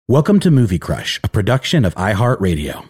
Welcome to Movie Crush, a production of iHeartRadio.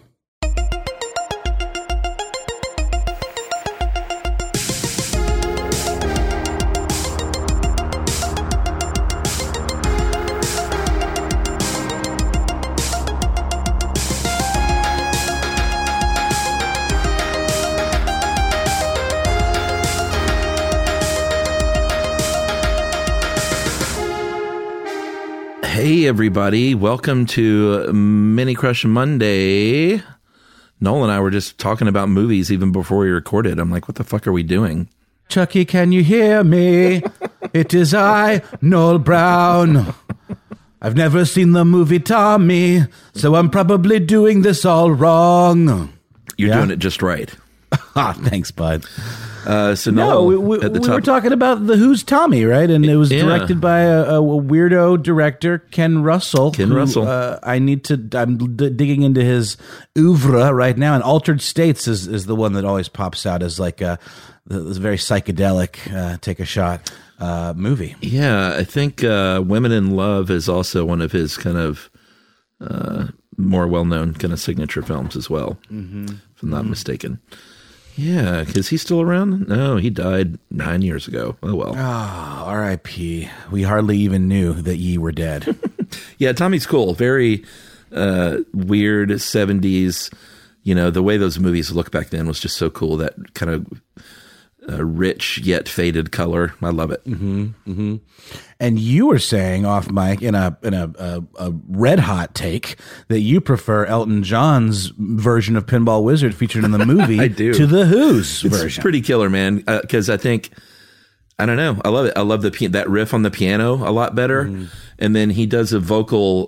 Hey everybody, welcome to Mini Crush Monday. Noel and I were just talking about movies even before we recorded. I'm like, what the fuck are we doing? Chucky, can you hear me? It is I, Noel Brown. I've never seen the movie Tommy, so I'm probably doing this all wrong. You're doing it just right. Thanks, bud. So Noel, we were talking about The Who's Tommy, right? And it was directed by a weirdo director, Ken Russell. I'm digging into his oeuvre right now, and Altered States is the one that always pops out as like this very psychedelic take a shot movie. Yeah, I think Women in Love is also one of his kind of more well-known kind of signature films as well, if I'm not mistaken. Yeah, is he still around? No, he died 9 years ago. Oh, well. R.I.P. We hardly even knew that ye were dead. Yeah, Tommy's cool. Very weird 70s. You know, the way those movies looked back then was just so cool. That kind of rich yet faded color. I love it. And you were saying off mic in a red hot take that you prefer Elton John's version of Pinball Wizard featured in the movie I do. to the Who's version. It's pretty killer, man. Because I don't know. I love it. I love that riff on the piano a lot better. And then he does a vocal.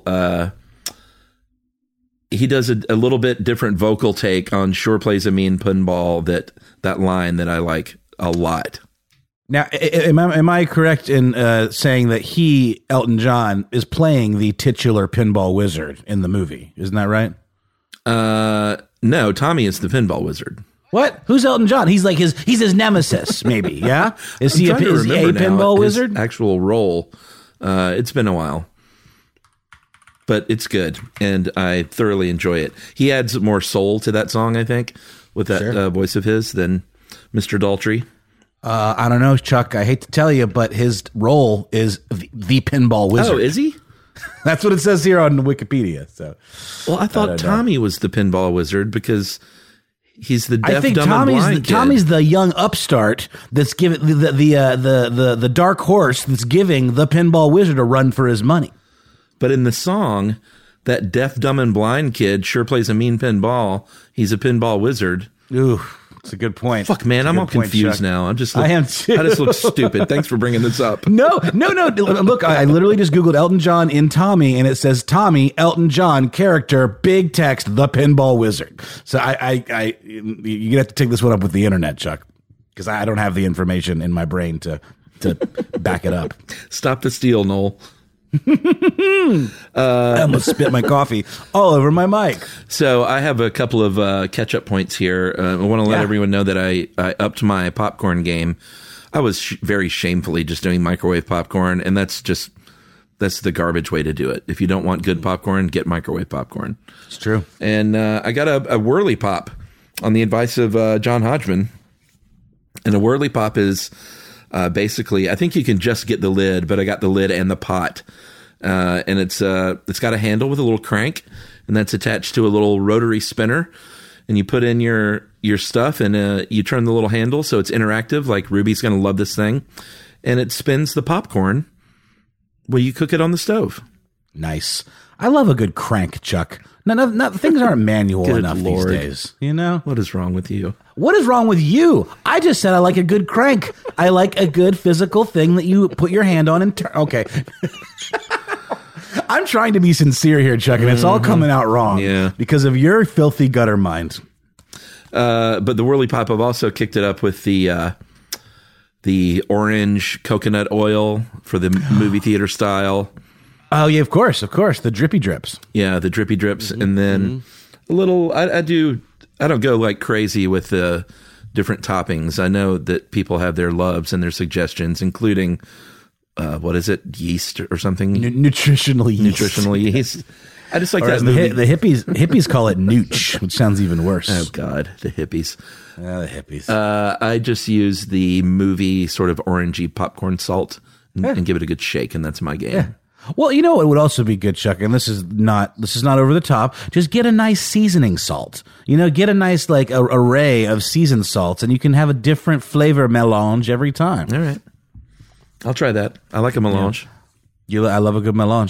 He does a little bit different vocal take on "Sure Plays a Mean Pinball." That line that I like a lot. Now, am I correct in saying that Elton John, is playing the titular Pinball Wizard in the movie? Isn't that right? No, Tommy is the Pinball Wizard. What? Who's Elton John? He's like he's his nemesis, maybe. Yeah, is he a Pinball Wizard? His actual role. It's been a while, but it's good, and I thoroughly enjoy it. He adds more soul to that song, I think, with that voice of his than Mr. Daltrey. I don't know, Chuck. I hate to tell you, but his role is the Pinball Wizard. Oh, is he? That's what it says here on Wikipedia. So, well, I thought Tommy was the Pinball Wizard because he's the deaf, dumb, and blind kid. Tommy's the young upstart that's giving the dark horse that's giving the Pinball Wizard a run for his money. But in the song, that deaf, dumb, and blind kid sure plays a mean pinball. He's a Pinball Wizard. Ooh. That's a good point. Fuck, man, I'm all confused now. I am too. I just look stupid. Thanks for bringing this up. No. Look, I literally just Googled Elton John in Tommy, and it says Tommy, Elton John, character, big text, the Pinball Wizard. So you're going to have to take this one up with the internet, Chuck, because I don't have the information in my brain to back it up. Stop the steal, Noel. I almost spit my coffee all over my mic. So I have a couple of catch-up points here. I want to let everyone know that I upped my popcorn game. I was very shamefully just doing microwave popcorn, and that's the garbage way to do it. If you don't want good popcorn, get microwave popcorn. It's true. And I got a Whirly Pop on the advice of John Hodgman. And a Whirly Pop is... basically, I think you can just get the lid, but I got the lid and the pot. And it's got a handle with a little crank, and that's attached to a little rotary spinner. And you put in your stuff, and you turn the little handle so it's interactive. Like Ruby's going to love this thing, and it spins the popcorn while you cook it on the stove. Nice. I love a good crank, Chuck. No, things aren't manual Good enough Lord. these days. You know? What is wrong with you? What is wrong with you? I just said I like a good crank. I like a good physical thing that you put your hand on and turn. Okay. I'm trying to be sincere here, Chuck, and it's all coming out wrong. Yeah. Because of your filthy gutter mind. But the Whirly Pop, I've also kicked it up with the orange coconut oil for the movie theater style. Oh, yeah, of course. The drippy drips. Yeah, the drippy drips. And then a little, I don't go like crazy with the different toppings. I know that people have their loves and their suggestions, including, what is it? Yeast or something? Nutritional yeast. Nutritional yeast. I just like that movie. The hippies call it nooch, which sounds even worse. Oh God, the hippies. The hippies. I just use the movie sort of orangey popcorn salt and give it a good shake, and that's my game. Yeah. Well, you know what would also be good, Chuck, and this is not over the top. Just get a nice seasoning salt. Get a nice array of seasoned salts, and you can have a different flavor melange every time. All right, I'll try that. I like a melange. Yeah. I love a good melange.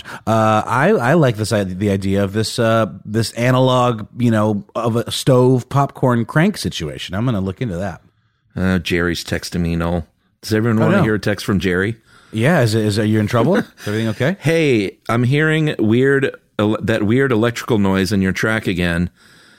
I like the idea of this analog, of a stove popcorn crank situation. I'm going to look into that. Jerry's texting me, Noel. Does everyone want to hear a text from Jerry? Yeah, are you in trouble? Is everything okay? Hey, I'm hearing that weird electrical noise in your track again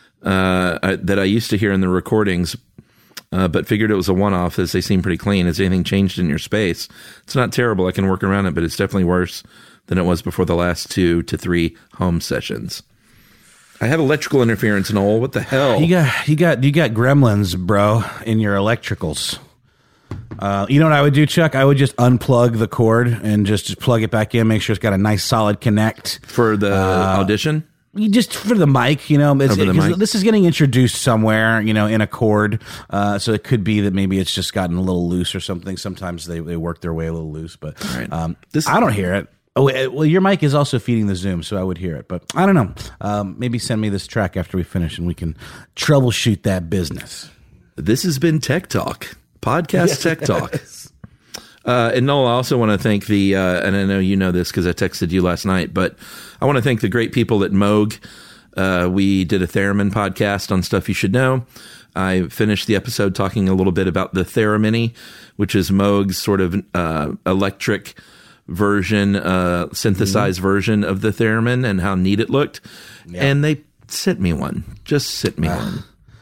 that I used to hear in the recordings, but figured it was a one-off as they seem pretty clean. Has anything changed in your space? It's not terrible. I can work around it, but it's definitely worse than it was before the last 2 to 3 home sessions. I have electrical interference, Noel. What the hell? You got gremlins, bro, in your electricals. You know what I would do, Chuck? I would just unplug the cord and just plug it back in, make sure it's got a nice solid connect. For the audition? Just for the mic, this is getting introduced somewhere, in a cord. So it could be that maybe it's just gotten a little loose or something. Sometimes they work their way a little loose, but right. I don't hear it. Oh, well, your mic is also feeding the Zoom, so I would hear it. But I don't know. Maybe send me this track after we finish and we can troubleshoot that business. This has been Tech Talk. Podcast Tech Talk. And Noel, I also want to thank and I know you know this because I texted you last night, but I want to thank the great people at Moog. We did a Theremin podcast on stuff you should know. I finished the episode talking a little bit about the Theramini, which is Moog's sort of electric version, synthesized version of the Theremin and how neat it looked. Yeah. And they sent me one. Just sent me one.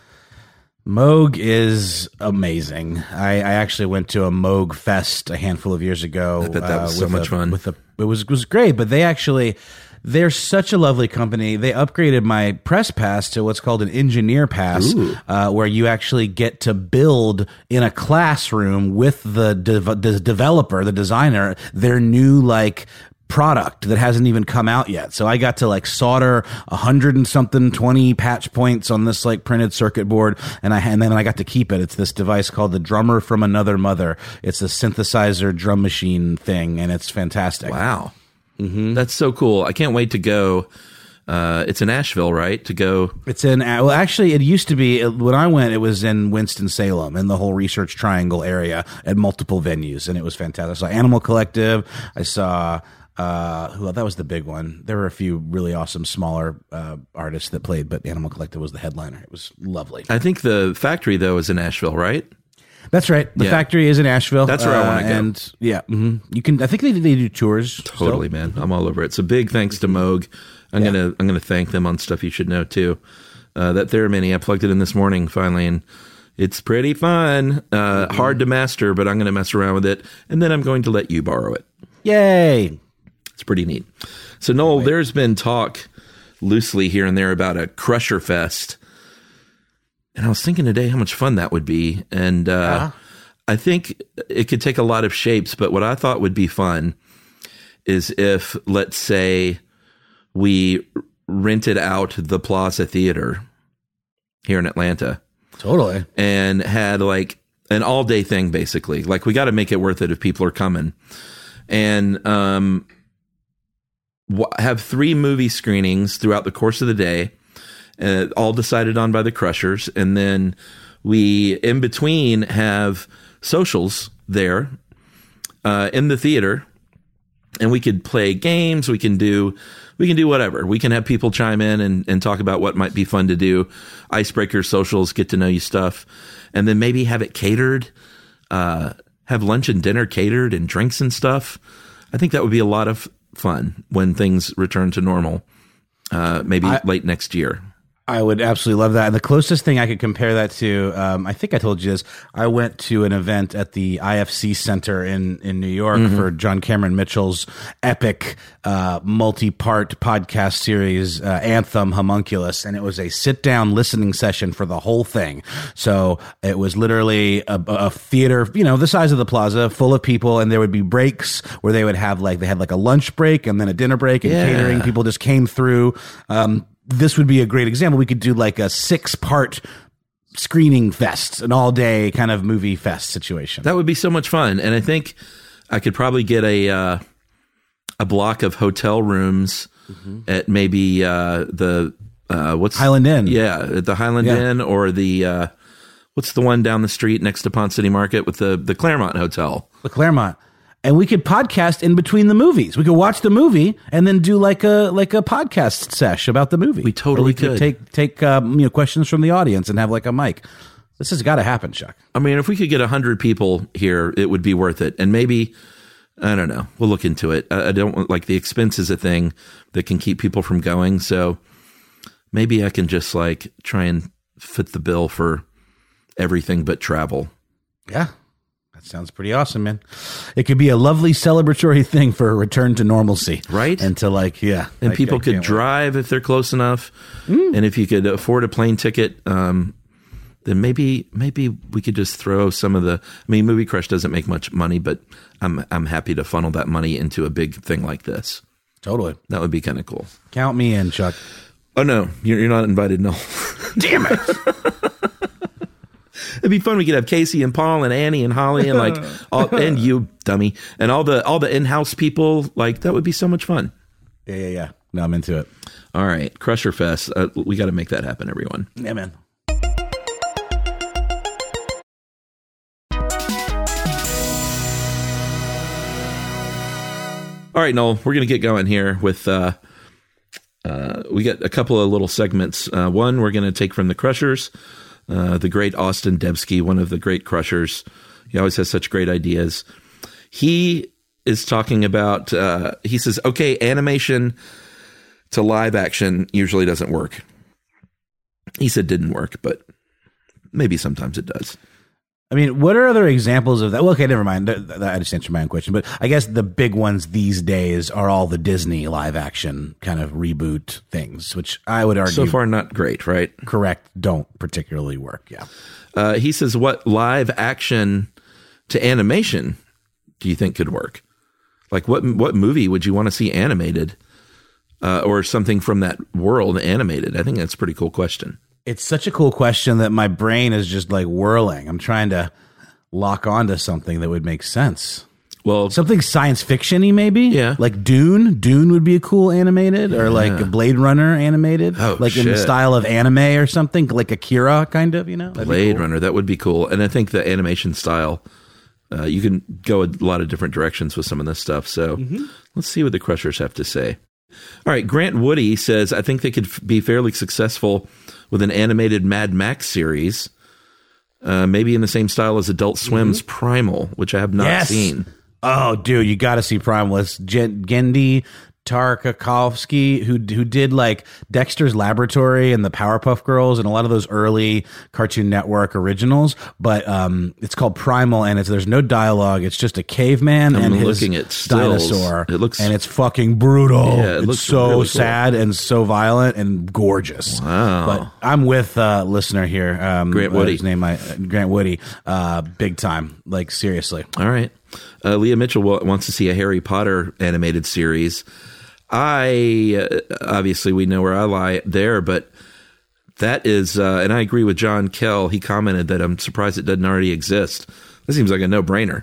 Moog is amazing. I actually went to a Moog Fest a handful of years ago. I bet that was so much fun. It was great, but they're such a lovely company. They upgraded my press pass to what's called an engineer pass, where you actually get to build in a classroom with the developer, the designer, their new product that hasn't even come out yet. So I got to solder 100 and something 20 patch points on this printed circuit board, and then I got to keep it. It's this device called the Drummer from Another Mother. It's a synthesizer drum machine thing, and it's fantastic. Wow. Mm-hmm. That's so cool. I can't wait to go. It's in Asheville, right? To go. It's actually, it used to be, when I went, it was in Winston-Salem, in the whole Research Triangle area at multiple venues, and it was fantastic. I saw Animal Collective. I saw, that was the big one. There were a few really awesome smaller artists that played, but Animal Collective was the headliner. It was lovely. I think the factory, though, is in Asheville, right? That's right. The factory is in Asheville. That's where I want to go. And yeah, you can. I think they do tours. Totally, man. I'm all over it. So big thanks to Moog. I'm gonna thank them on stuff you should know too. That Theramini, I plugged it in this morning finally, and it's pretty fun. Hard to master, but I'm gonna mess around with it, and then I'm going to let you borrow it. Yay! It's pretty neat. So Noel, there's been talk loosely here and there about a Crusher Fest. And I was thinking today how much fun that would be. And I think it could take a lot of shapes, but what I thought would be fun is if, let's say, we rented out the Plaza Theater here in Atlanta. Totally. And had an all-day thing, basically. We got to make it worth it if people are coming. And have 3 movie screenings throughout the course of the day. All decided on by the Crushers, and then we in between have socials there in the theater, and we could play games. We can do whatever. We can have people chime in and talk about what might be fun to do. Icebreaker socials, get to know you stuff, and then maybe have it catered. Have lunch and dinner catered and drinks and stuff. I think that would be a lot of fun when things return to normal. Maybe late next year. I would absolutely love that. And the closest thing I could compare that to, I think I told you this, I went to an event at the IFC Center in New York for John Cameron Mitchell's epic multi-part podcast series, Anthem Homunculus. And it was a sit-down listening session for the whole thing. So it was literally a theater, the size of the plaza, full of people. And there would be breaks where they would have they had a lunch break and then a dinner break and catering. People just came through. This would be a great example. We could do a 6-part screening fest, an all-day kind of movie fest situation. That would be so much fun. And I think I could probably get a block of hotel rooms at maybe what's Highland Inn. Yeah, at the Highland Inn, or the what's the one down the street next to Ponce City Market with the Claremont Hotel. The Claremont. And we could podcast in between the movies. We could watch the movie and then do a podcast sesh about the movie. We totally could take questions from the audience and have a mic. This has got to happen, Chuck. I mean, if we could get 100 people here, it would be worth it. And maybe, I don't know, we'll look into it. I don't want the expense is a thing that can keep people from going. So maybe I can just try and fit the bill for everything but travel. Yeah. Sounds pretty awesome, man. It could be a lovely celebratory thing for a return to normalcy. Right. And to And people could drive if they're close enough. And if you could afford a plane ticket, then maybe we could just throw some of Movie Crush doesn't make much money, but I'm happy to funnel that money into a big thing like this. Totally. That would be kind of cool. Count me in, Chuck. Oh, no. You're not invited, no. Damn it. It'd be fun. We could have Casey and Paul and Annie and Holly and and you, dummy, and all the in-house people. That would be so much fun. Yeah. No, I'm into it. All right, Crusher Fest. We got to make that happen, everyone. Yeah, man. All right, Noel, we're going to get going here with. We got a couple of little segments. One we're going to take from the Crushers. The great Austin Debski, one of the great Crushers. He always has such great ideas. He is talking about, he says, okay, animation to live action usually doesn't work. He said didn't work, but maybe sometimes it does. I mean, what are other examples of that? Well, okay, never mind. I just answered my own question. But I guess the big ones these days are all the Disney live action kind of reboot things, which I would argue. So far, not great, right? Correct. Don't particularly work. Yeah. He says, what live action to animation do you think could work? What movie would you want to see animated or something from that world animated? I think that's a pretty cool question. It's such a cool question that my brain is just whirling. I'm trying to lock onto something that would make sense. Well, something science fiction-y maybe? Yeah. Like Dune. Dune would be a cool animated, or a Blade Runner animated. Oh, in the style of anime or something, like Akira kind of, Blade Runner, that would be cool. And I think the animation style, you can go a lot of different directions with some of this stuff. So let's see what the Crushers have to say. All right, Grant Woody says, I think they could be fairly successful with an animated Mad Max series, maybe in the same style as Adult Swim's Primal, which I have not seen. Oh, dude, you got to see Primal. It's Genndy Tartakovsky, who did Dexter's Laboratory and the Powerpuff Girls and a lot of those early Cartoon Network originals. But it's called Primal, and there's no dialogue. It's just a caveman and his dinosaur. And it's fucking brutal. Yeah, it's so really sad and so violent and gorgeous. Wow. But I'm with listener here. Grant Woody. His name, Grant Woody. Big time. Seriously. All right. Leah Mitchell wants to see a Harry Potter animated series. Obviously we know where I lie there, but that is, and I agree with John Kell. He commented that I'm surprised it doesn't already exist. This seems like a no-brainer.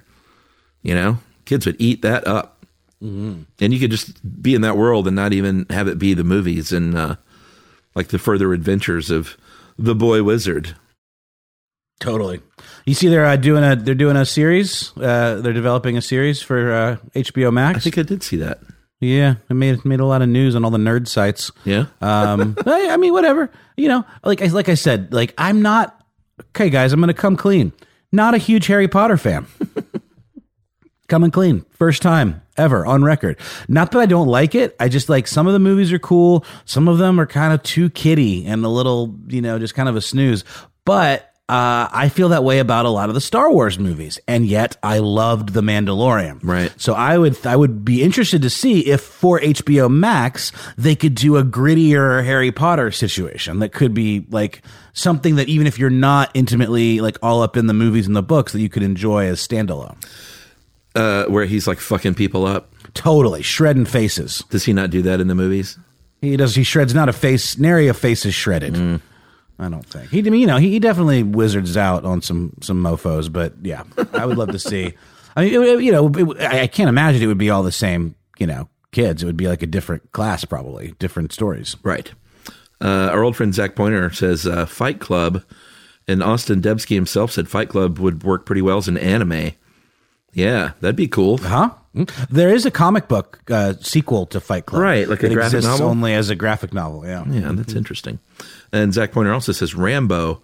Kids would eat that up. Mm-hmm. And you could just be in that world and not even have it be the movies and the further adventures of the boy wizard. Totally. You see, they're doing a series. They're developing a series for HBO Max. I think I did see that. Yeah, it made a lot of news on all the nerd sites. Yeah. I mean, whatever. Like I said, I'm not. Okay, guys, I'm going to come clean. Not a huge Harry Potter fan. Coming clean, first time. ever on record. Not that I don't like it. I just like some of the movies are cool. Some of them are kind of too kiddie and a little, just kind of a snooze. But I feel that way about a lot of the Star Wars movies, and yet I loved The Mandalorian. Right. So I would be interested to see if for HBO Max they could do a grittier Harry Potter situation that could be like something that even if you're not intimately like all up in the movies and the books, that you could enjoy as standalone. Where he's like fucking people up. Totally shredding faces. Does he not do that in the movies? He does. He shreds not a face. Nary a face is shredded. I don't think he definitely wizards out on some mofos, but yeah, I would love to see. I mean, I can't imagine it would be all the same, kids. It would be like a different class, probably different stories. Right. Our old friend Zach Pointer says Fight Club, and Austin Debsky himself said Fight Club would work pretty well as an anime. Yeah, that'd be cool. Huh? There is a comic book sequel to Fight Club. Right, like a graphic novel? Only as a graphic novel, yeah. Yeah, that's interesting. And Zach Pointer also says Rambo.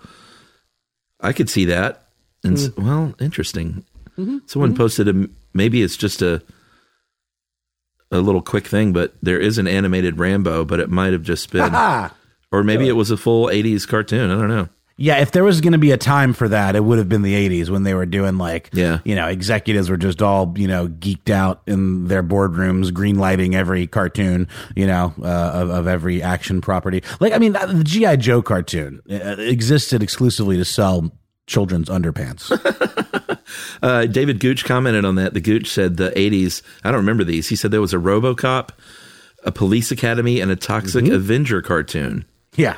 I could see that. And well, interesting. Someone posted maybe it's just a little quick thing, but there is an animated Rambo, but it might have just been, or maybe it was a full 80s cartoon. I don't know. Yeah, if there was going to be a time for that, it would have been the 80s when they were doing executives were just all, geeked out in their boardrooms, green lighting every cartoon, of every action property. Like, I mean, the G.I. Joe cartoon existed exclusively to sell children's underpants. David Gooch commented on that. The Gooch said the 80s, I don't remember these. He said there was a RoboCop, a Police Academy, and a Toxic Avenger cartoon. Yeah.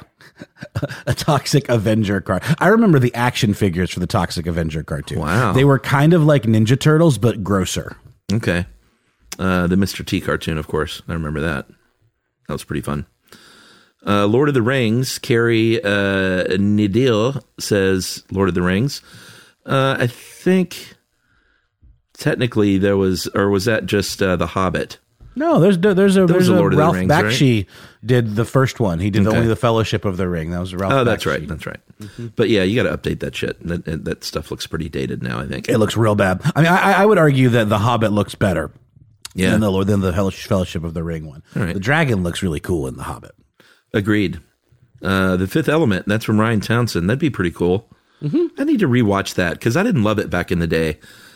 A Toxic Avenger cartoon. I remember the action figures for the Toxic Avenger cartoon. Wow. They were kind of like Ninja Turtles, but grosser. Okay. The Mr. T cartoon, of course. I remember that. That was pretty fun. Lord of the Rings, Carrie Nidil says Lord of the Rings. I think technically there was, or was that just The Hobbit? No, there's a Lord Ralph of the Rings, Bakshi right? Did the first one. He did only the Fellowship of the Ring. That was Ralph. Oh, that's Bakshi. That's right. But yeah, you got to update that shit. That stuff looks pretty dated now, I think. It looks real bad. I mean, I would argue that The Hobbit looks better than the Fellowship of the Ring one. Right. The dragon looks really cool in The Hobbit. Agreed. The Fifth Element, that's from Ryan Townsend. That'd be pretty cool. I need to rewatch that because I didn't love it back in the day.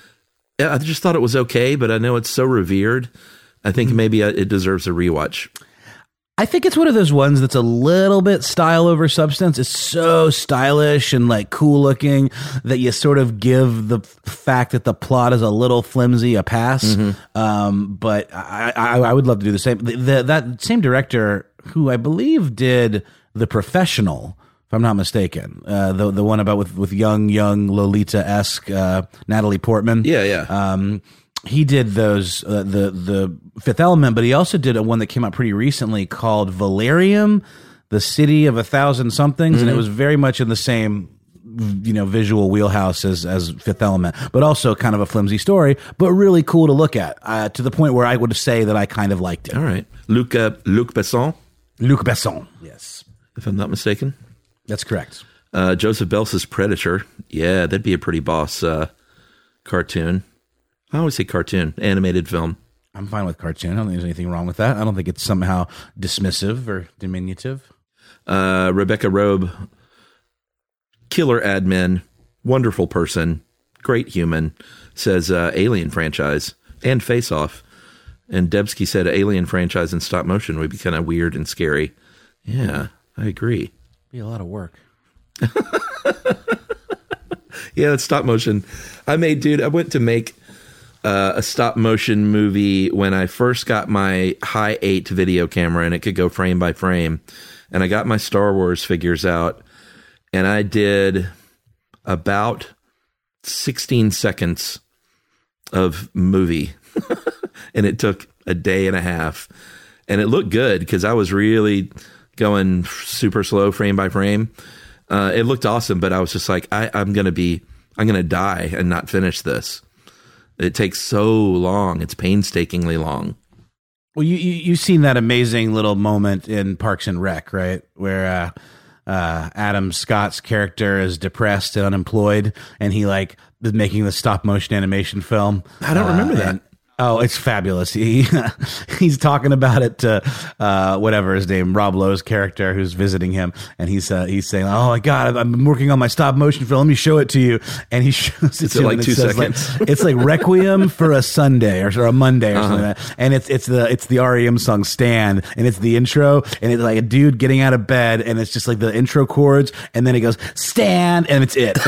I just thought it was okay, but I know it's so revered. I think maybe it deserves a rewatch. I think it's one of those ones that's a little bit style over substance. It's so stylish and like cool looking that you sort of give the fact that the plot is a little flimsy a pass. But I would love to do the same. That same director who I believe did The Professional, if I'm not mistaken, the one about with young Lolita-esque Natalie Portman. Yeah. He did those, the Fifth Element, but he also did one that came out pretty recently called Valerium, the City of 1,000 Somethings, and it was very much in the same, visual wheelhouse as Fifth Element, but also kind of a flimsy story, but really cool to look at, to the point where I would say that I kind of liked it. All right. Luc Besson? Luc Besson, yes. If I'm not mistaken. That's correct. Joseph Bells' Predator. Yeah, that'd be a pretty boss cartoon. I always say cartoon, animated film. I'm fine with cartoon. I don't think there's anything wrong with that. I don't think it's somehow dismissive or diminutive. Rebecca Robe, killer admin, wonderful person, great human, says Alien franchise and Face Off. And Debsky said Alien franchise in stop motion would be kind of weird and scary. Yeah, I agree. Be a lot of work. Yeah, it's stop motion. I went to make a stop motion movie when I first got my Hi 8 video camera and it could go frame by frame. And I got my Star Wars figures out and I did about 16 seconds of movie. And it took a day and a half. And it looked good because I was really going super slow frame by frame. It looked awesome, but I was just like, I'm going to die and not finish this. It takes so long. It's painstakingly long. Well, you've seen that amazing little moment in Parks and Rec, right? Where Adam Scott's character is depressed and unemployed, and he is making the stop motion animation film. I don't remember that. Oh, it's fabulous. He's talking about it to whatever his name, Rob Lowe's character who's visiting him, and he's saying, "Oh my God, I'm working on my stop motion film. Let me show it to you." And he shows it to him, like 2 seconds. It's like Requiem for a Sunday or a Monday or something like that. And it's the REM song Stand, and it's the intro, and it's like a dude getting out of bed, and it's just like the intro chords, and then it goes Stand, and that's it.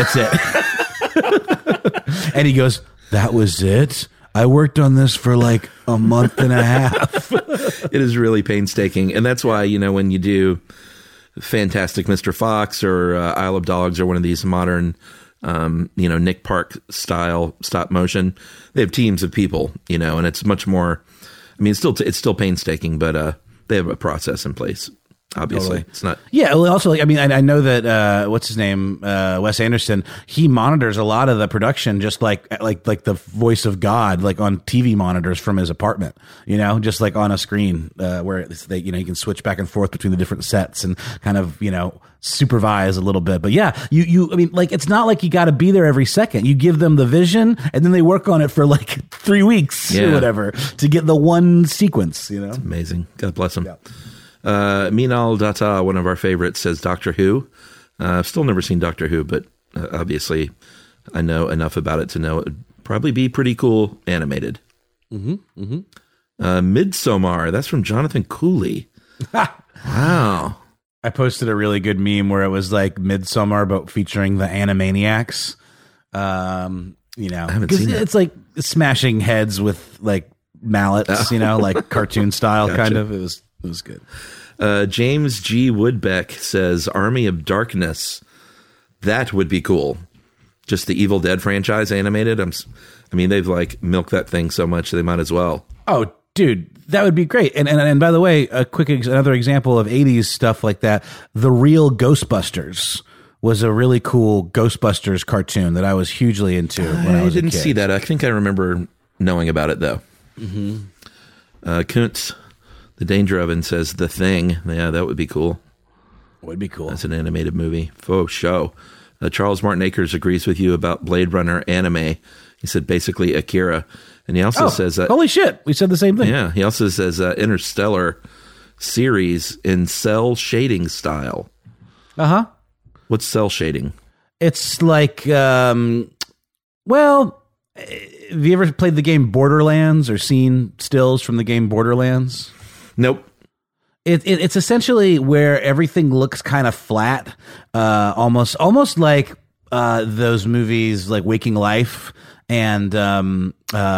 And he goes, "That was it? I worked on this for like a month and a half." It is really painstaking. And that's why, when you do Fantastic Mr. Fox or Isle of Dogs or one of these modern, Nick Park style stop motion, they have teams of people, and it's much more, it's still painstaking, but they have a process in place. Obviously, totally. It's not. Yeah. Well, also, I know that what's his name, Wes Anderson. He monitors a lot of the production, just like the voice of God, like on TV monitors from his apartment. Just like on a screen where you can switch back and forth between the different sets and kind of supervise a little bit. But yeah, it's not like you got to be there every second. You give them the vision, and then they work on it for like 3 weeks or whatever to get the one sequence. It's amazing. God bless them. Yeah. Minal Datta, one of our favorites, says Doctor Who. I've still never seen Doctor Who, but obviously I know enough about it to know it would probably be pretty cool animated. Midsommar, that's from Jonathan Cooley. Wow. I posted a really good meme where it was like Midsommar, but featuring the Animaniacs. I haven't seen that. It's like smashing heads with like mallets, like cartoon style. Gotcha. Kind of. It was good. James G. Woodbeck says Army of Darkness. That would be cool. Just the Evil Dead franchise animated. They've like milked that thing so much they might as well. Oh, dude, that would be great. And by the way, another example of 80s stuff like that. The Real Ghostbusters was a really cool Ghostbusters cartoon that I was hugely into when I was a kid. I didn't see that. I think I remember knowing about it though. Kuntz. The Danger Oven says The Thing. Yeah, that would be cool. Would be cool. That's an animated movie. Faux show. Charles Martin Akers agrees with you about Blade Runner anime. He said basically Akira. And he also says that... Holy shit, we said the same thing. Yeah, he also says Interstellar series in cell shading style. Uh-huh. What's cell shading? It's like, have you ever played the game Borderlands or seen stills from the game Borderlands? Nope. It's essentially where everything looks kind of flat, almost like those movies like Waking Life and like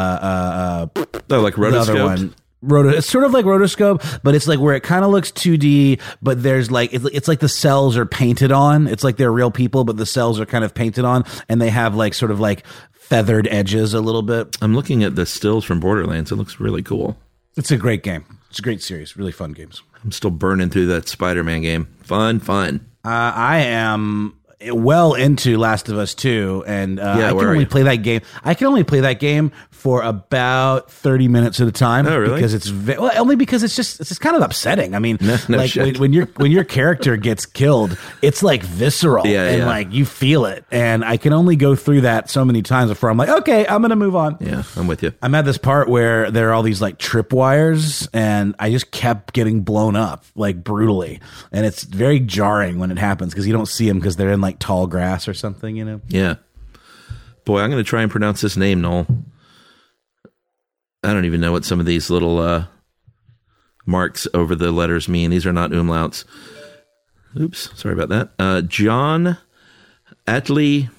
Rotoscope. It's sort of like Rotoscope, but it's like where it kind of looks 2D, but there's like it's like the cells are painted on. It's like they're real people, but the cells are kind of painted on, and they have like sort of like feathered edges a little bit. I'm looking at the stills from Borderlands. It looks really cool. It's a great game. It's a great series. Really fun games. I'm still burning through that Spider-Man game. Fun. I am well into Last of Us 2, and I can only play that game. I can only play that game for about 30 minutes at a time. Oh, really? Because only because it's just kind of upsetting. I mean, when your character gets killed, it's like visceral, and like you feel it. And I can only go through that so many times before I'm like, okay, I'm gonna move on. Yeah, I'm with you. I'm at this part where there are all these like tripwires, and I just kept getting blown up like brutally, and it's very jarring when it happens because you don't see them because they're in like tall grass or something, Yeah. Boy, I'm gonna try and pronounce this name, Noel. I don't even know what some of these little marks over the letters mean. These are not umlauts. Oops, sorry about that. John Atlee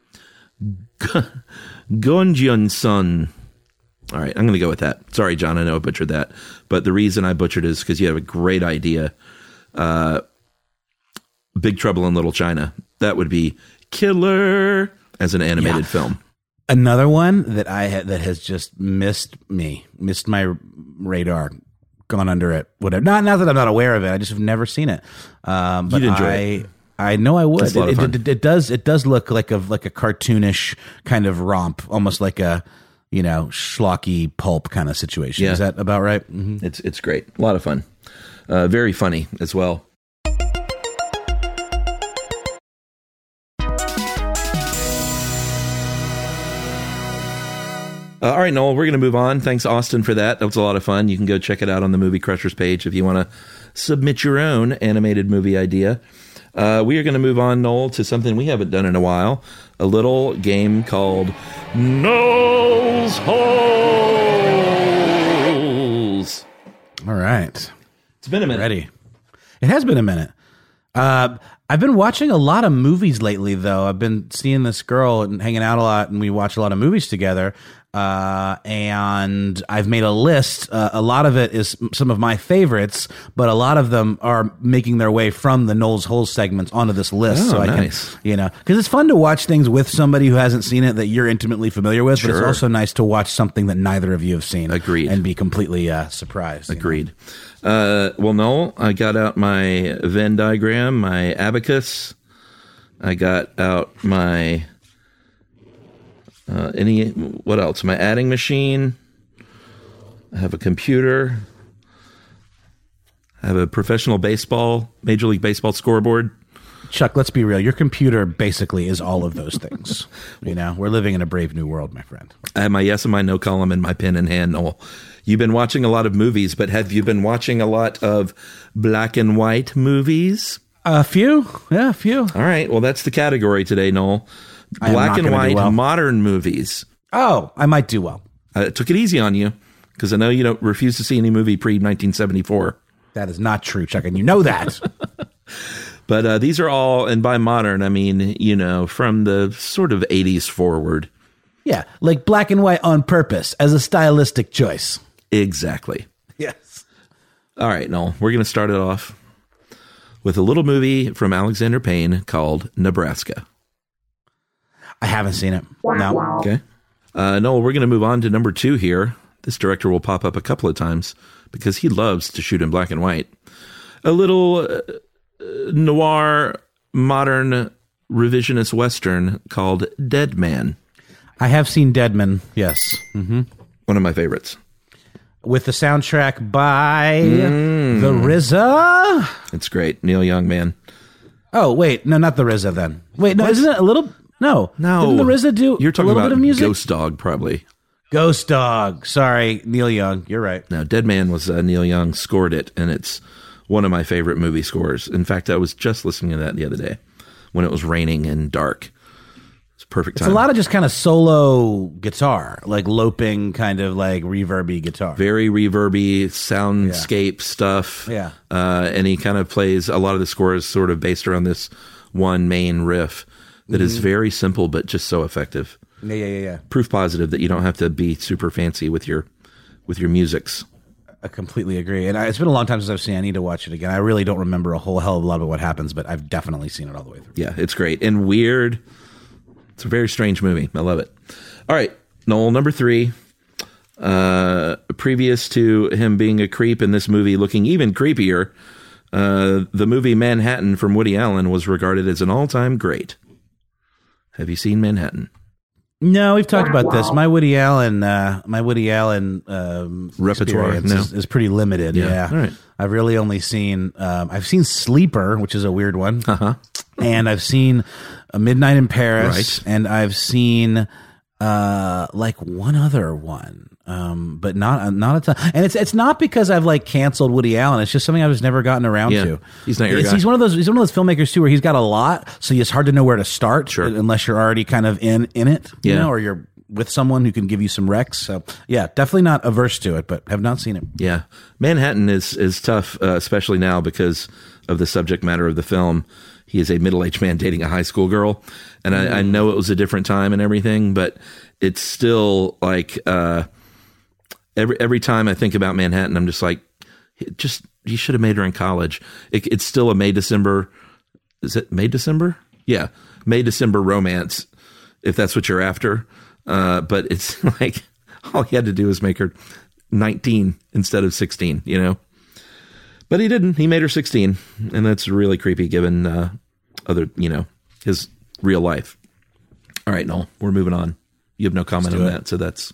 Gonjianson. All right, I'm going to go with that. Sorry, John, I know I butchered that. But the reason I butchered it is because you have a great idea. Big Trouble in Little China. That would be killer as an animated film. Another one that that has just missed my radar, gone under it. Whatever. Not that I'm not aware of it. I just have never seen it. But you'd enjoy it. I know I would. It does look like a cartoonish kind of romp, almost like a schlocky pulp kind of situation. Yeah. Is that about right? Mm-hmm. It's great. A lot of fun. Very funny as well. All right, Noel, we're going to move on. Thanks, Austin, for that. That was a lot of fun. You can go check it out on the Movie Crushers page if you want to submit your own animated movie idea. We are going to move on, Noel, to something we haven't done in a while. A little game called Noel's Holes. All right. It's been a minute. Ready. It has been a minute. I've been watching a lot of movies lately, though. I've been seeing this girl and hanging out a lot, and we watch a lot of movies together. And I've made a list. A lot of it is some of my favorites, but a lot of them are making their way from the Noel's Holes segments onto this list. Oh, so I nice. can, because it's fun to watch things with somebody who hasn't seen it that you're intimately familiar with, but it's also nice to watch something that neither of you have seen. Agreed. And be completely surprised. Agreed. Well, Noel, I got out my Venn diagram, my abacus. I got out my... what else? My adding machine. I have a computer. I have a professional baseball, Major League Baseball scoreboard. Chuck, let's be real. Your computer basically is all of those things. We're living in a brave new world, my friend. I have my yes and my no column and my pen in hand, Noel. You've been watching a lot of movies, but have you been watching a lot of black and white movies? A few. Yeah, a few. All right. Well, that's the category today, Noel. Black and white modern movies. Oh, I might do well. I took it easy on you because I know you don't refuse to see any movie pre-1974. That is not true, Chuck, and you know that. But these are all, and by modern, I mean, from the sort of 80s forward. Yeah, like black and white on purpose as a stylistic choice. Exactly. Yes. All right, Noel, we're going to start it off with a little movie from Alexander Payne called Nebraska. I haven't seen it. No. Okay. Noel, we're going to move on to number 2 here. This director will pop up a couple of times because he loves to shoot in black and white. A little noir, modern, revisionist Western called Dead Man. I have seen Dead Man, yes. Mm-hmm. One of my favorites. With the soundtrack by the RZA. It's great. Neil Young, man. Oh, wait. No, not the RZA then. Wait, no, isn't it a little... No. Didn't the RZA do You're talking a little about bit of music? Ghost Dog, probably. Ghost Dog. Sorry, Neil Young. You're right. No, Dead Man was Neil Young scored it, and it's one of my favorite movie scores. In fact, I was just listening to that the other day when it was raining and dark. It's perfect time. It's a lot of just kind of solo guitar, like loping kind of like reverby guitar. Very reverby, soundscape stuff. Yeah. And he kind of plays, a lot of the score is sort of based around this one main riff that is very simple but just so effective. Yeah. Proof positive that you don't have to be super fancy with your musics. I completely agree. And it's been a long time since I've seen it. I need to watch it again. I really don't remember a whole hell of a lot about what happens, but I've definitely seen it all the way through. Yeah, it's great. And weird. It's a very strange movie. I love it. All right, Noel, number 3. Previous to him being a creep in this movie looking even creepier, the movie Manhattan from Woody Allen was regarded as an all-time great. Have you seen Manhattan? No, we've talked about this. My Woody Allen repertoire is pretty limited. Yeah. All right. I've really only seen I've seen Sleeper, which is a weird one, and I've seen A Midnight in Paris, and I've seen like one other one. But not a ton. And it's not because I've like canceled Woody Allen. It's just something I've just never gotten around to. He's not your guy. He's one of those filmmakers too, where he's got a lot, so it's hard to know where to start unless you're already kind of in it, you know, or you're with someone who can give you some recs. So yeah, definitely not averse to it, but have not seen it. Yeah, Manhattan is tough, especially now because of the subject matter of the film. He is a middle-aged man dating a high school girl, and I know it was a different time and everything, but it's still like. Every time I think about Manhattan, I'm just like, you should have made her in college. It's still a May-December. Is it May-December? Yeah, May-December romance, if that's what you're after. But it's like all he had to do was make her 19 instead of 16, you know. But he didn't. He made her 16, and that's really creepy given his real life. All right, Noel, we're moving on. You have no comment on that, so that's.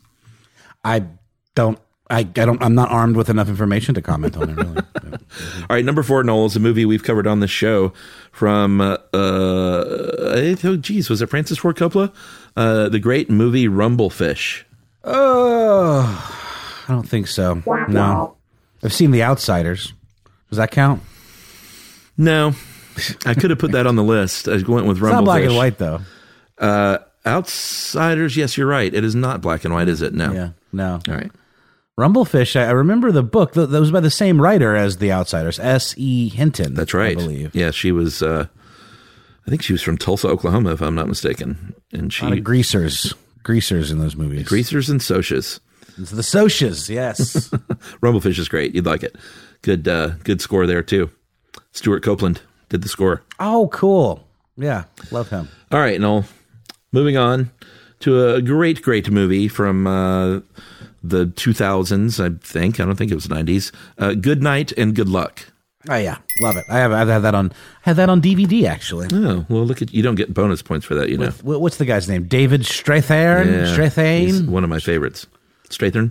I'm not armed with enough information to comment on it, really. All right, number 4, Noel, is a movie we've covered on this show from, was it Francis Ford Coppola? The great movie Rumblefish. Oh, I don't think so. No. I've seen The Outsiders. Does that count? No. I could have put that on the list. I went with Rumblefish. It's not black and white, though. Outsiders, yes, you're right. It is not black and white, is it? No. Yeah, no. All right. Rumblefish, I remember the book. That was by the same writer as The Outsiders, S.E. Hinton. That's right. I believe. Yeah, she was, I think she was from Tulsa, Oklahoma, if I'm not mistaken. And she... A lot of greasers in those movies. Greasers and Socias. It's the Socias, yes. Rumblefish is great. You'd like it. Good score there, too. Stuart Copeland did the score. Oh, cool. Yeah, love him. All right, Noel. Moving on to a great, great movie from the 2000s, I think. I don't think it was the 90s. Good Night and Good Luck. Oh, yeah. Love it. I've had that on DVD, actually. Oh, well, look at you. Don't get bonus points for that, you know. What's the guy's name? David Strathairn? Yeah, Strathairn? He's one of my favorites. Strathern.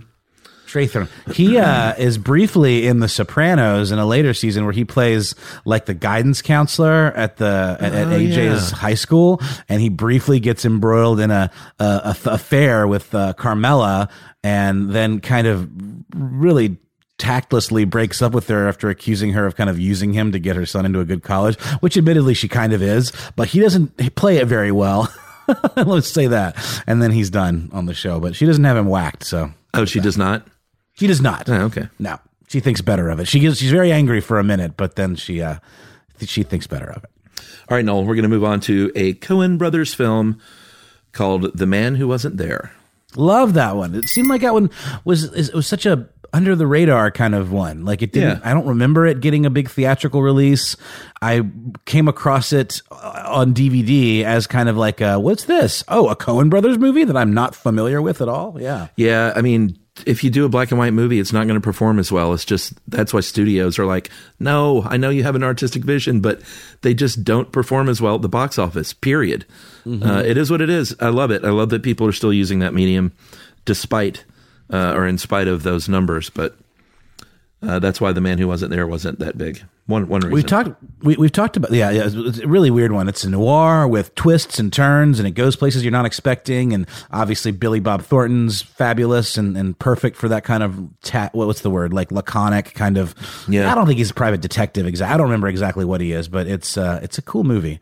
He is briefly in The Sopranos in a later season where he plays like the guidance counselor at AJ's high school, and he briefly gets embroiled in a affair with Carmela, and then kind of really tactlessly breaks up with her after accusing her of kind of using him to get her son into a good college, which admittedly she kind of is, but he doesn't play it very well. Let's say that. And then he's done on the show, but she doesn't have him whacked. So. Oh, she does not? She does not. Oh, okay. No, she thinks better of it. She's very angry for a minute, but then she thinks better of it. All right, Noel, we're going to move on to a Coen Brothers film called The Man Who Wasn't There. Love that one. It seemed like that one was such a under the radar kind of one. Like it didn't. Yeah. I don't remember it getting a big theatrical release. I came across it on DVD as kind of like, what's this? Oh, a Coen Brothers movie that I'm not familiar with at all. Yeah. Yeah. I mean, if you do a black and white movie, it's not going to perform as well. It's just, that's why studios are like, no, I know you have an artistic vision, but they just don't perform as well at the box office, period. Mm-hmm. It is what it is. I love it. I love that people are still using that medium despite or in spite of those numbers, but that's why The Man Who Wasn't There wasn't that big. One reason. We've talked about it's a really weird one. It's a noir with twists and turns, and it goes places you're not expecting. And obviously, Billy Bob Thornton's fabulous and perfect for that kind of what's the word, like laconic kind of. Yeah. I don't think he's a private detective. I don't remember exactly what he is, but it's a cool movie.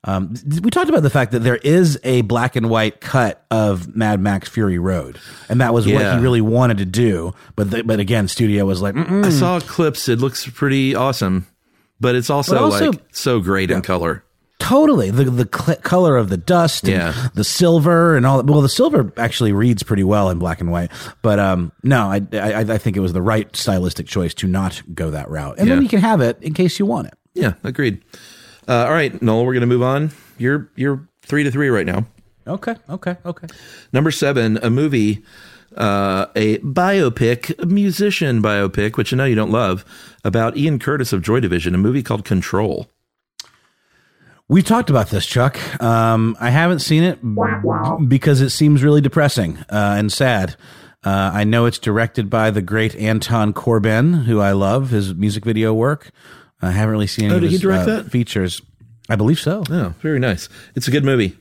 We talked about the fact that there is a black and white cut of Mad Max Fury Road, and that was what he really wanted to do. But again, studio was like, I saw clips. It looks pretty awesome, but it's also like so great in color. Totally, the color of the dust, and the silver, and all that. Well, the silver actually reads pretty well in black and white. But no, I think it was the right stylistic choice to not go that route, and then you can have it in case you want it. Yeah, agreed. All right, Noel, we're going to move on. You're 3-3 right now. Okay. Number 7, a movie, a biopic, a musician biopic, which I know you don't love, about Ian Curtis of Joy Division, a movie called Control. We talked about this, Chuck. I haven't seen it because it seems really depressing and sad. I know it's directed by the great Anton Corbijn, who I love, his music video work. I haven't really seen any of his features. I believe so. Oh, very nice. It's a good movie.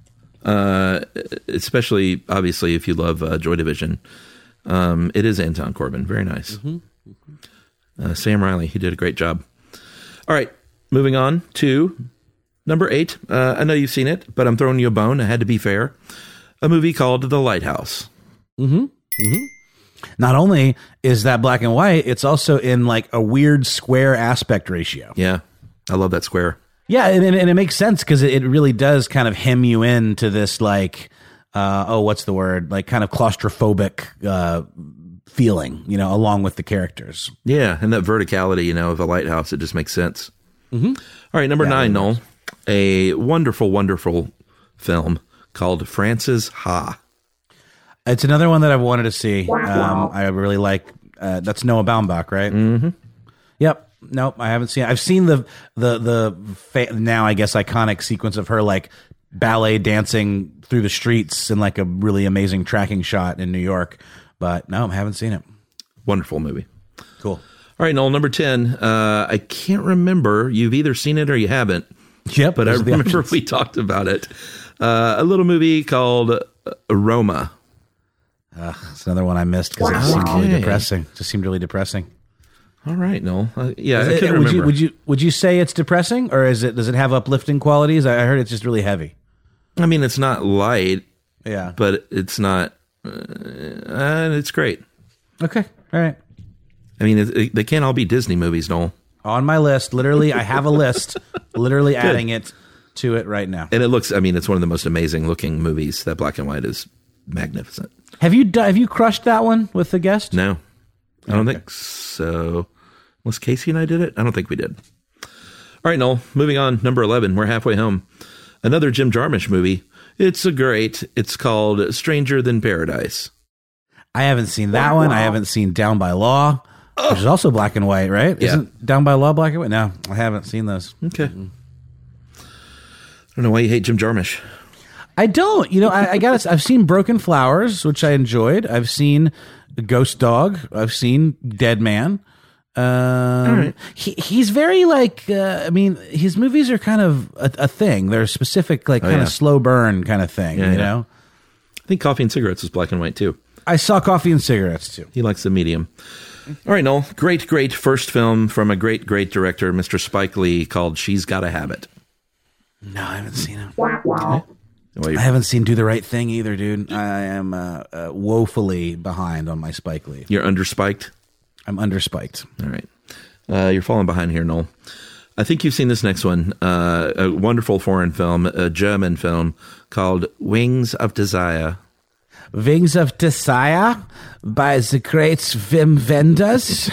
Especially, obviously, if you love Joy Division. It is Anton Corbijn. Very nice. Mm-hmm. Sam Riley, he did a great job. All right, moving on to number 8. I know you've seen it, but I'm throwing you a bone. I had to be fair. A movie called The Lighthouse. Mm-hmm. Mm-hmm. Not only is that black and white, it's also in like a weird square aspect ratio. Yeah, I love that square. Yeah, and it makes sense because it really does kind of hem you into this like, what's the word? Like kind of claustrophobic feeling, along with the characters. Yeah, and that verticality, of a lighthouse, it just makes sense. Mm-hmm. All right, number 9, Noel. A wonderful, wonderful film called Frances Ha. It's another one that I've wanted to see. I really like. That's Noah Baumbach, right? Mm-hmm. Yep. Nope. I haven't seen. I've seen the now I guess iconic sequence of her like ballet dancing through the streets in like a really amazing tracking shot in New York. But no, I haven't seen it. Wonderful movie. Cool. All right, Noel. Number 10. I can't remember. You've either seen it or you haven't. Yep. But I remember we talked about it. A little movie called Roma. It's another one I missed because it seemed really depressing. Just seemed really depressing. All right, Noel. I couldn't remember. Would you say it's depressing, or does it have uplifting qualities? I heard it's just really heavy. I mean, it's not light. Yeah, but it's not. It's great. Okay, all right. I mean, they can't all be Disney movies, Noel. On my list, literally, I have a list. Literally adding it to it right now. And it looks. I mean, it's one of the most amazing looking movies. That black and white is magnificent. Have you crushed that one with the guest? No, I don't think so. Unless Casey and I did it, I don't think we did. All right, Noel. Moving on. Number 11. We're halfway home. Another Jim Jarmusch movie. It's It's called Stranger Than Paradise. I haven't seen that one. I haven't seen Down by Law, which is also black and white, right? Yeah. Isn't Down by Law black and white? No, I haven't seen those. Okay. I don't know why you hate Jim Jarmusch. I don't. I've seen Broken Flowers, which I enjoyed. I've seen Ghost Dog. I've seen Dead Man. All right. He's very his movies are kind of a thing. They're specific, kind of slow burn kind of thing, you know? I think Coffee and Cigarettes is black and white too. I saw Coffee and Cigarettes too. He likes the medium. All right, Noel. Great first film from a great director, Mr. Spike Lee, called She's Gotta Have It. No, I haven't seen it. Okay. I haven't seen Do the Right Thing either, dude. I am woefully behind on my Spike Lee. You're underspiked? I'm underspiked. All right. You're falling behind here, Noel. I think you've seen this next one. A wonderful foreign film, a German film called Wings of Desire. Wings of Desire by the great Wim Wenders.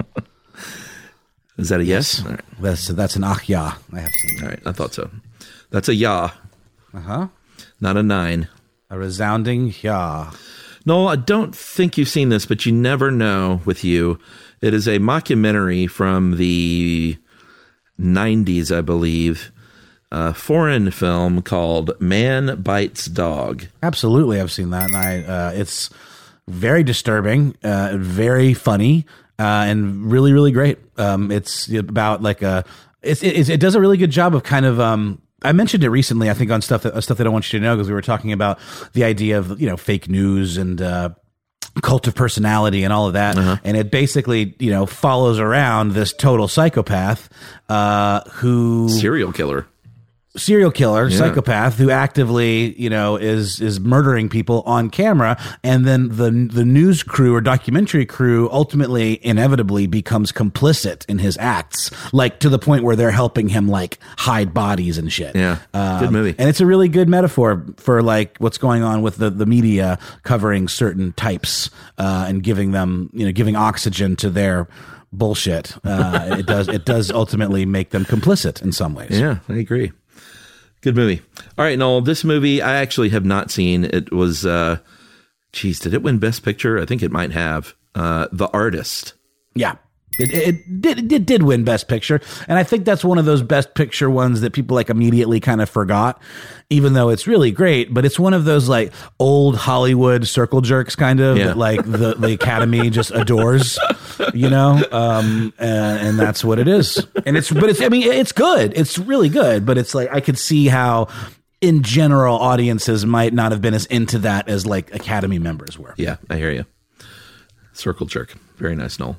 Is that a yes? All right. That's an ach ja. I have seen that. All right. I thought so. That's a ja. Uh-huh. Not a 9. A resounding ja. No, I don't think you've seen this, but you never know with you. It is a mockumentary from the 90s, I believe. A foreign film called Man Bites Dog. Absolutely, I've seen that. And it's very disturbing, very funny, and really, really great. It's about it does a really good job of kind of, I mentioned it recently, I think, on stuff that I don't want you to know, because we were talking about the idea of, fake news and cult of personality and all of that. Uh-huh. And it basically, follows around this total psychopath who... Serial killer, psychopath who actively, is murdering people on camera, and then the news crew or documentary crew ultimately, inevitably becomes complicit in his acts, to the point where they're helping him hide bodies and shit. Yeah, good movie, and it's a really good metaphor for what's going on with the media covering certain types and giving them, giving oxygen to their bullshit. It does ultimately make them complicit in some ways. Yeah, I agree. Good movie. All right, Noel, this movie I actually have not seen. It was, did it win Best Picture? I think it might have. The Artist. Yeah. It did win Best Picture, and I think that's one of those Best Picture ones that people immediately kind of forgot, even though it's really great. But it's one of those old Hollywood circle jerks kind of that the Academy just adores, and that's what it is. And it's good. It's really good, but it's I could see how in general audiences might not have been as into that as Academy members were. Yeah, I hear you. Circle jerk. Very nice, Noel.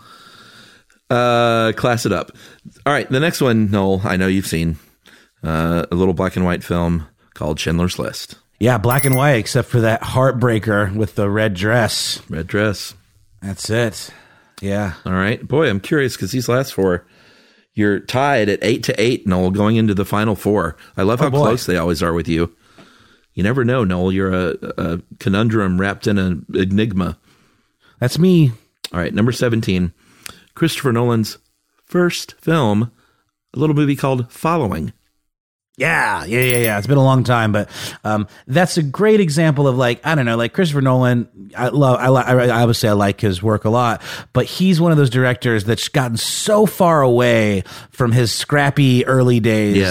Class it up. All right, the next one, Noel, I know you've seen a little black and white film called Schindler's List. Yeah, black and white, except for that heartbreaker with the red dress. Red dress. That's it. Yeah. All right. Boy, I'm curious because these last four, you're tied at 8-8, Noel, going into the final 4. I love how close they always are with you. You never know, Noel. You're a conundrum wrapped in an enigma. That's me. All right, number 17. Christopher Nolan's first film, a little movie called Following. Yeah. It's been a long time, but that's a great example of I don't know, Christopher Nolan. I obviously I like his work a lot, but he's one of those directors that's gotten so far away from his scrappy early days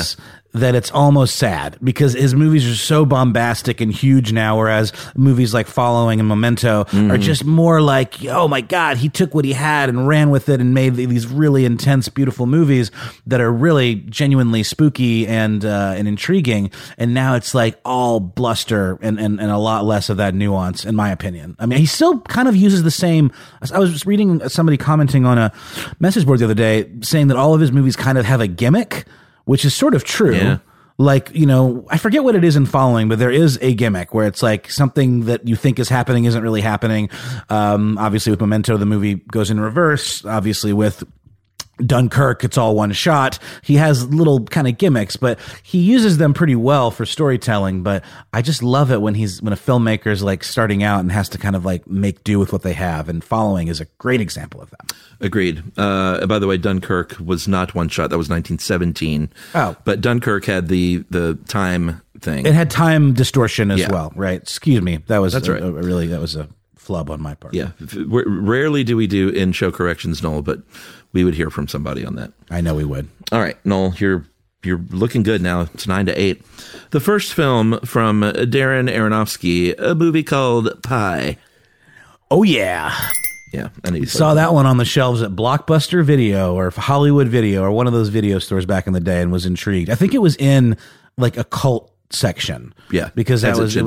that it's almost sad because his movies are so bombastic and huge now, whereas movies like Following and Memento are just more like, oh my God, he took what he had and ran with it and made these really intense, beautiful movies that are really genuinely spooky and intriguing. And now it's like all bluster and a lot less of that nuance, in my opinion. I mean, he still kind of uses the same. I was reading somebody commenting on a message board the other day saying that all of his movies kind of have a gimmick, which is sort of true. Yeah. Like, you know, I forget what it is in Following, but there is a gimmick where it's like something that you think is happening isn't really happening. Obviously with Memento, the movie goes in reverse. Obviously with Dunkirk, it's all one shot. He has little kind of gimmicks, but he uses them pretty well for storytelling. But I just love it when a filmmaker is like starting out and has to kind of like make do with what they have. And Following is a great example of that. Agreed. By the way, Dunkirk was not one shot. That was 1917. Oh, but Dunkirk had the time thing. It had time distortion as well, right? Excuse me. That was right. That was a flub on my part. Yeah. Rarely do we do in-show corrections, Noel, but we would hear from somebody on that. I know we would. All right, Noel, you're looking good now. It's 9-8. The first film from Darren Aronofsky, a movie called Pi. Oh, yeah. Yeah. I saw that one on the shelves at Blockbuster Video or Hollywood Video or one of those video stores back in the day and was intrigued. I think it was in like a cult section. Yeah. Because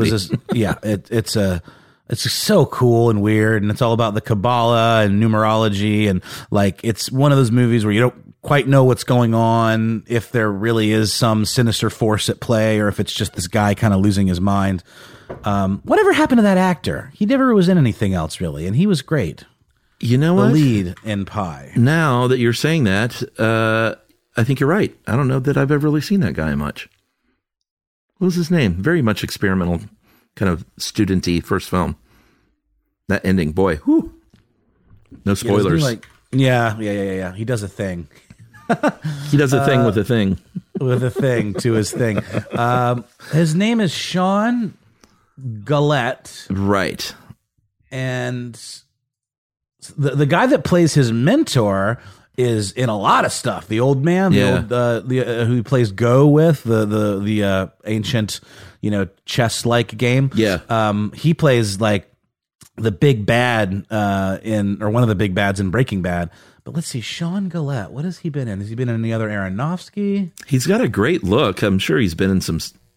it's so cool and weird, and it's all about the Kabbalah and numerology, and like it's one of those movies where you don't quite know what's going on, if there really is some sinister force at play, or if it's just this guy kind of losing his mind. Whatever happened to that actor? He never was in anything else really, and he was great. You know what? The lead in Pi. Now that you're saying that, I think you're right. I don't know that I've ever really seen that guy much. What was his name? Very much experimental, kind of student-y first film. That ending, boy, whew. No spoilers. Yeah. He does a thing. He does a thing with a thing. With a thing to his thing. His name is Sean Gillette. Right. And the guy that plays his mentor is in a lot of stuff. The old man, who he plays Go with, the ancient, chess-like game. Yeah. He plays like the big bad one of the big bads in Breaking Bad. But let's see, Sean Gillette, what has he been in? Has he been in any other Aronofsky? He's got a great look. I'm sure he's been in some.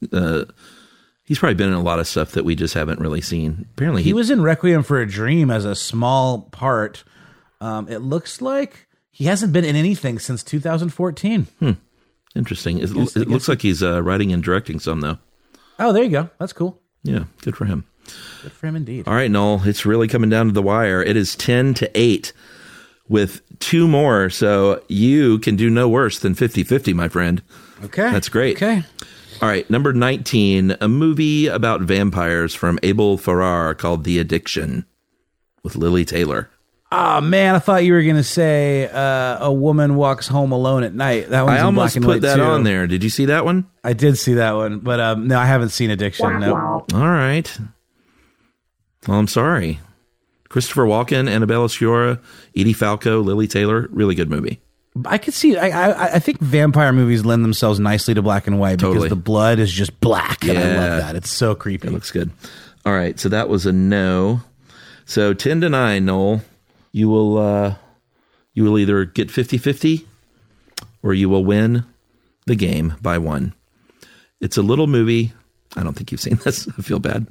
He's probably been in a lot of stuff that we just haven't really seen. Apparently, he was in Requiem for a Dream as a small part. It looks like he hasn't been in anything since 2014. Interesting. It looks like he's writing and directing some, though. Oh, there you go. That's cool. Yeah, good for him. Good for him indeed. All right, Noel, it's really coming down to the wire. It is 10-8 with two more, so you can do no worse than 50-50, my friend. Okay. That's great. Okay. All right, number 19, a movie about vampires from Abel Ferrara called The Addiction with Lily Taylor. Oh, man, I thought you were going to say A Woman Walks Home Alone at Night. That one's I in black and white, almost put that too. on there. Did you see that one? I did see that one, but no, I haven't seen Addiction. No. All right. Well, I'm sorry. Christopher Walken, Annabella Sciorra, Edie Falco, Lily Taylor. Really good movie. I could see. I think vampire movies lend themselves nicely to black and white because the blood is just black, and I love that. It's so creepy. It looks good. All right, so that was a no. So 10-9, Noel. You will either get 50-50 or you will win the game by one. It's a little movie. I don't think you've seen this. I feel bad.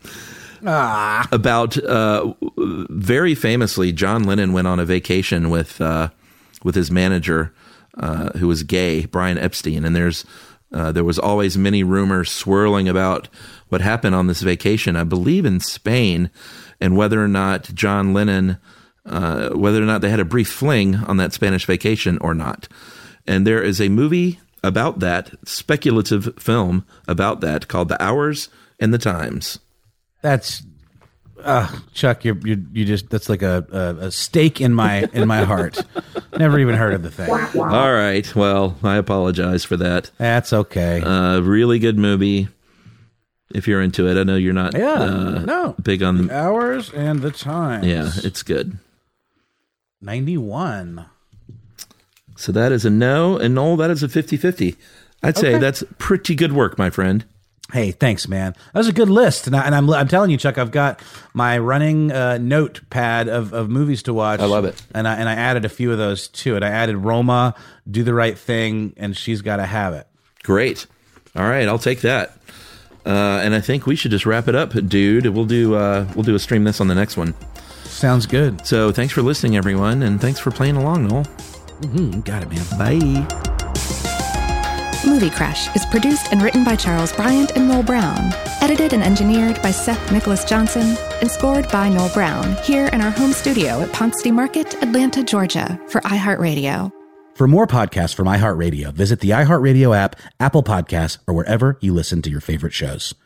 About very famously, John Lennon went on a vacation with his manager, who was gay, Brian Epstein, and there was always many rumors swirling about what happened on this vacation. I believe in Spain, and whether or not John Lennon, whether or not they had a brief fling on that Spanish vacation or not. And there is a movie about that, speculative film about that, called The Hours and the Times. That's Chuck. You just that's like a stake in my heart. Never even heard of the thing. All right. Well, I apologize for that. That's okay. Really good movie. If you're into it, I know you're not. Big on the Hours and the Times. Yeah, it's good. 91. So that is a no, and Noel, that is a 50-50. I'd say that's pretty good work, my friend. Hey, thanks, man. That was a good list, and I'm telling you, Chuck, I've got my running notepad of movies to watch. I love it, and I added a few of those to it. I added Roma, Do the Right Thing, and She's Gotta Have It. Great. All right, I'll take that. And I think we should just wrap it up, dude. We'll do a stream this on the next one. Sounds good. So thanks for listening, everyone, and thanks for playing along, Noel. Got it, man. Bye. Movie Crash is produced and written by Charles Bryant and Noel Brown, edited and engineered by Seth Nicholas Johnson, and scored by Noel Brown here in our home studio at Ponce City Market, Atlanta, Georgia, for iHeartRadio. For more podcasts from iHeartRadio, visit the iHeartRadio app, Apple Podcasts, or wherever you listen to your favorite shows.